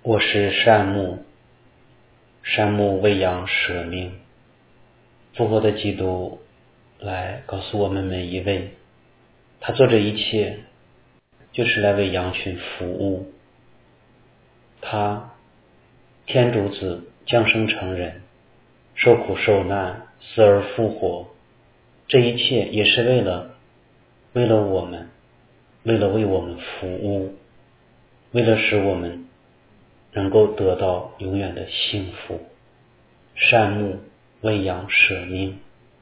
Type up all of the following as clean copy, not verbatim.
我是善牧，善牧为羊舍命。复活的基督来告诉我们每一位，他做这一切就是来为羊群服务。他天主子降生成人，受苦受难，死而复活，这一切也是为了我们，为了为我们服务，为了使我们能够得到永远的幸福。善牧为羊舍命，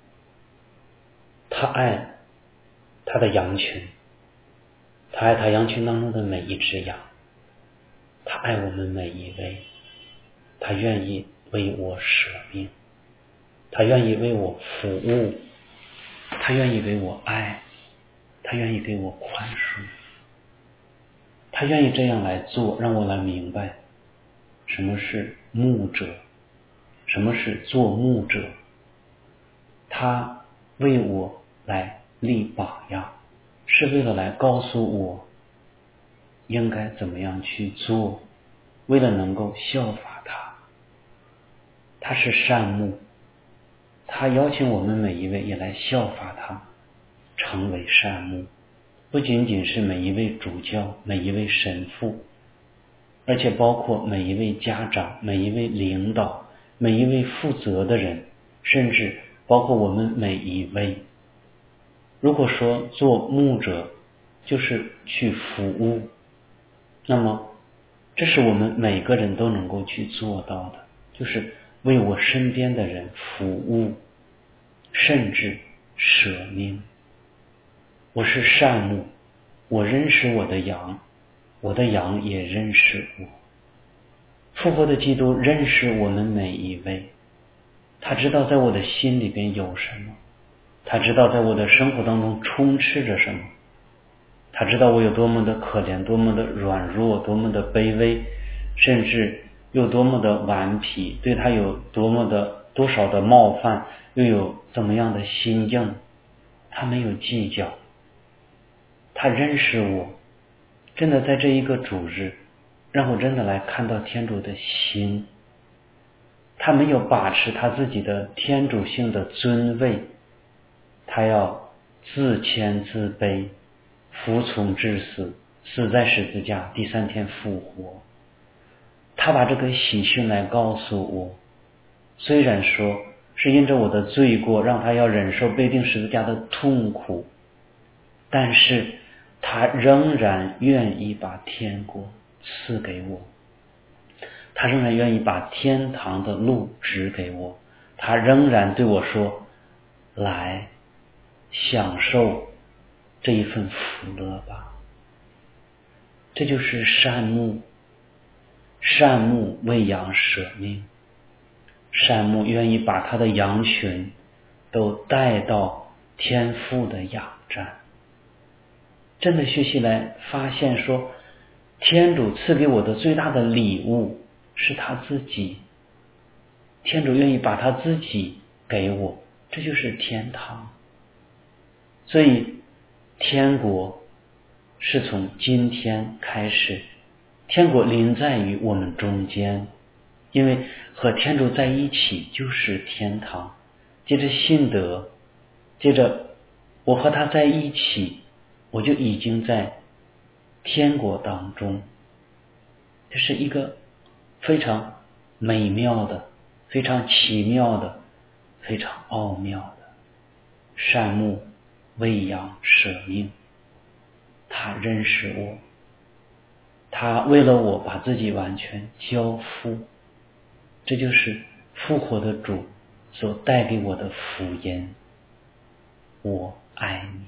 他爱他的羊群，他爱他羊群当中的每一只羊，他爱我们每一位，他愿意为我舍命，他愿意为我服务，他愿意为我爱，他愿意给我宽恕，他愿意这样来做，让我来明白什么是牧者，什么是做牧者。他为我来立榜样，是为了来告诉我应该怎么样去做，为了能够效法他。他是善牧，他邀请我们每一位也来效法他，成为善牧。不仅仅是每一位主教，每一位神父，而且包括每一位家长，每一位领导，每一位负责的人，甚至包括我们每一位。如果说做牧者就是去服务，那么这是我们每个人都能够去做到的，就是为我身边的人服务，甚至舍命。我是善牧，我认识我的羊，我的羊也认识我。复活的基督认识我们每一位，他知道在我的心里边有什么，他知道在我的生活当中充斥着什么，他知道我有多么的可怜，多么的软弱，多么的卑微，甚至有多么的顽皮，对他有多少的冒犯，又有怎么样的心境，他没有计较。他认识我，真的在这一个主日，让我真的来看到天主的心。他没有把持他自己的天主性的尊位，他要自谦自卑，服从至死，死在十字架，第3天复活。他把这个喜讯来告诉我，虽然说是因着我的罪过，让他要忍受被钉十字架的痛苦，但是他仍然愿意把天国赐给我，他仍然愿意把天堂的路指给我，他仍然对我说，来享受这一份福乐吧。这就是善牧，善牧为羊舍命，善牧愿意把他的羊群都带到天父的养站。真的学习来发现说，天主赐给我的最大的礼物是他自己，天主愿意把他自己给我，这就是天堂。所以天国是从今天开始，天国临在于我们中间，因为和天主在一起就是天堂。接着信德，接着我和他在一起，我就已经在天国当中。这是一个非常美妙的，非常奇妙的，非常奥妙的。善牧为羊舍命，他认识我，他为了我把自己完全交付。这就是复活的主所带给我的福音。我爱你，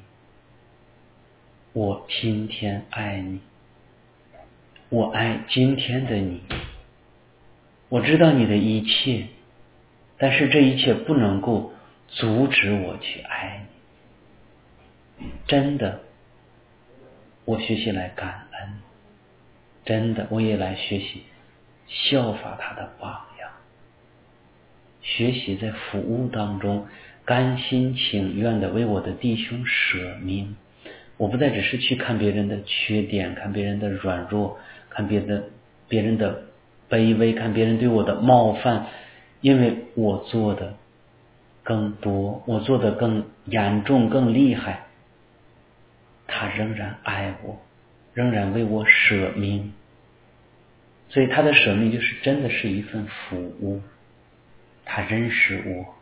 我今天爱你，我爱今天的你。我知道你的一切，但是这一切不能够阻止我去爱你。真的，我学习来感恩，真的我也来学习效法他的榜样，学习在服务当中甘心情愿的为我的弟兄舍命。我不再只是去看别人的缺点，看别人的软弱，看别人的卑微，看别人对我的冒犯，因为我做的更多，我做的更严重更厉害，他仍然爱我，仍然为我舍命。所以他的舍命就是真的是一份服务，他认识我。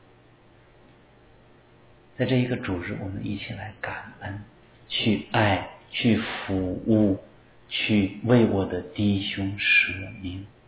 在这一个主日，我们一起来感恩，去爱，去服务，去为我的弟兄舍命。